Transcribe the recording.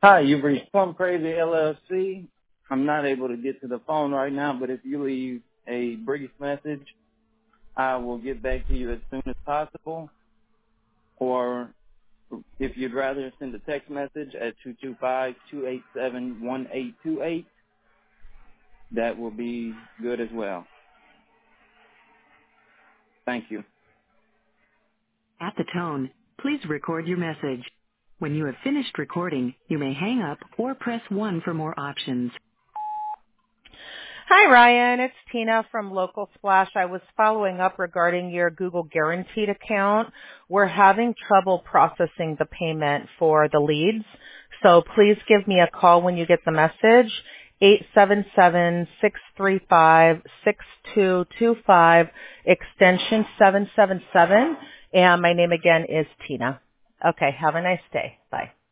Hi, you've reached Plum Crazy LLC. I'm not able to get to the phone right now, but if you leave a brief message, I will get back to you as soon as possible. Or if you'd rather send a text message at 225-287-1828, that will be good as well. Thank you. At the tone, please record your message. When you have finished recording, you may hang up or press 1 for more options. Hi, Ryan. It's Tina from Local Splash. I was following up regarding your Google Guaranteed account. We're having trouble processing the payment for the leads, so please give me a call when you get the message, 877-635-6225, extension 777, and my name again is Tina. Okay, have a nice day. Bye.